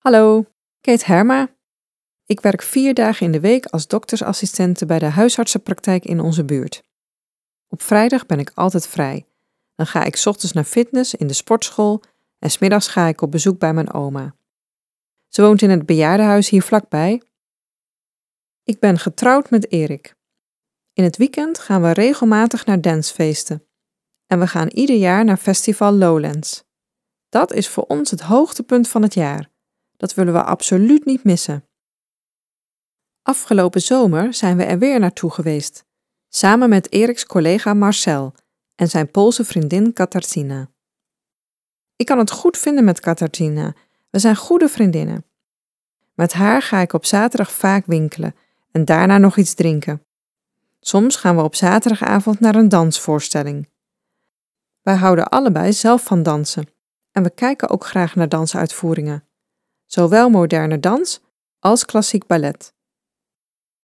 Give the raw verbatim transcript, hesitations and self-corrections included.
Hallo, Kate Herma. Ik werk vier dagen in de week als doktersassistente bij de huisartsenpraktijk in onze buurt. Op vrijdag ben ik altijd vrij. Dan ga ik 's ochtends naar fitness in de sportschool en 's middags ga ik op bezoek bij mijn oma. Ze woont in het bejaardenhuis hier vlakbij. Ik ben getrouwd met Erik. In het weekend gaan we regelmatig naar dancefeesten. En we gaan ieder jaar naar festival Lowlands. Dat is voor ons het hoogtepunt van het jaar. Dat willen we absoluut niet missen. Afgelopen zomer zijn we er weer naartoe geweest, samen met Eriks collega Marcel en zijn Poolse vriendin Katarzyna. Ik kan het goed vinden met Katarzyna, we zijn goede vriendinnen. Met haar ga ik op zaterdag vaak winkelen en daarna nog iets drinken. Soms gaan we op zaterdagavond naar een dansvoorstelling. Wij houden allebei zelf van dansen en we kijken ook graag naar dansuitvoeringen. Zowel moderne dans als klassiek ballet.